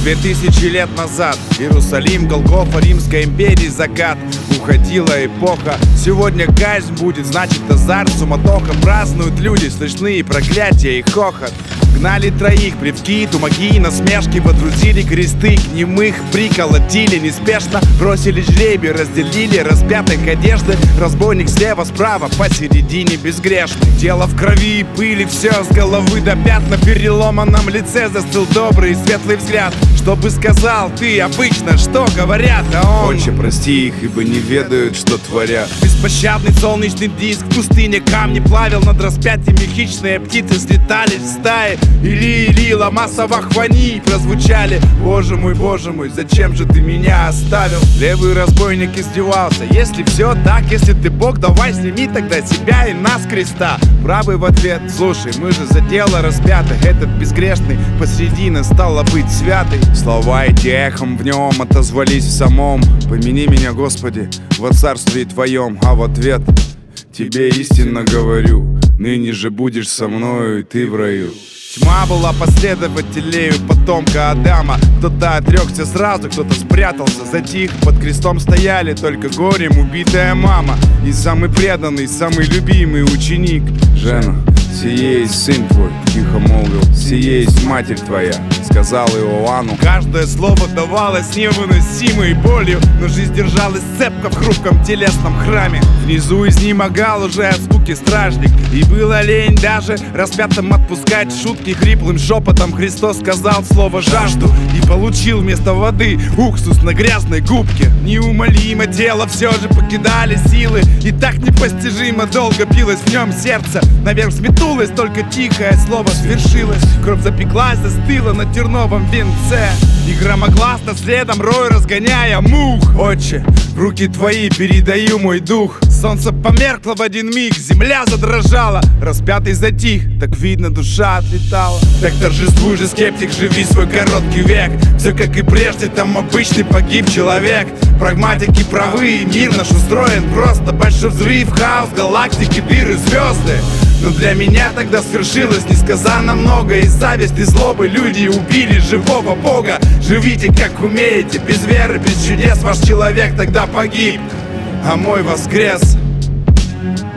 2000 лет назад Иерусалим, Голгофа, Римской империи закат. Уходила эпоха, сегодня казнь будет, значит азарт, суматоха. Празднуют люди, слышны и проклятия, и хохот. Гнали троих, плевки, тумаки, насмешки, водрузили кресты, к немых приколотили неспешно, бросили жребий, разделили распятых одежды. Разбойник слева, справа, посередине безгрешный. Тело в крови и пыли, все с головы до пят. На переломанном лице застыл добрый и светлый взгляд. Что бы сказал ты обычно, что говорят, а он: Отче, прости их, ибо не ведают, что творят. Беспощадный солнечный диск в пустыне камни плавил. Над распятиями хищные птицы слетали в стаи. Или лама савахвани прозвучали. Боже мой, зачем же ты меня оставил? Левый разбойник издевался: если все так, если ты Бог, давай сними тогда себя и нас с креста. Правый в ответ: слушай, мы же за дело распяты. Этот безгрешный посредине стало быть святый. Слова эти эхом в нем отозвались в самом: помяни меня, Господи, во царстве Твоем. А в ответ: тебе истинно говорю, ныне же будешь со мною, и ты в раю. Тьма была последователею потомка Адама. Кто-то отрекся сразу, кто-то спрятался, затих. Под крестом стояли только горем убитая мама и самый преданный, самый любимый ученик. Жена, сие есть сын твой, тихо молвил, сие есть матерь твоя, сказал Иоанну. Каждое слово давалось невыносимой болью, но жизнь держалась цепко в хрупком телесном храме. Внизу изнемогал уже от скуки стражник, и было лень даже распятым отпускать шутки. Хриплым шепотом Христос сказал слово «жажду» и получил вместо воды уксус на грязной губке. Неумолимо тело все же покидали силы, и так непостижимо долго билось в нем сердце. Наверх сметулось, только тихое слово свершилось. Кровь запеклась, застыла на терновом венце, и громогласно следом рой разгоняя мух. Отче, в руки твои передаю мой дух. Солнце померкло в один миг, земля задрожала. Распятый затих, так видно, душа отлетала. Так торжествуй же, скептик, живи свой короткий век. Все как и прежде, там обычный погиб человек. Прагматики правы, мир наш устроен просто. Большой взрыв, хаос, галактики, дыры, звезды. Но для меня тогда свершилось несказанно много. И зависть, и злобы люди убили живого Бога. Живите как умеете, без веры, без чудес. Ваш человек тогда погиб, а мой воскрес.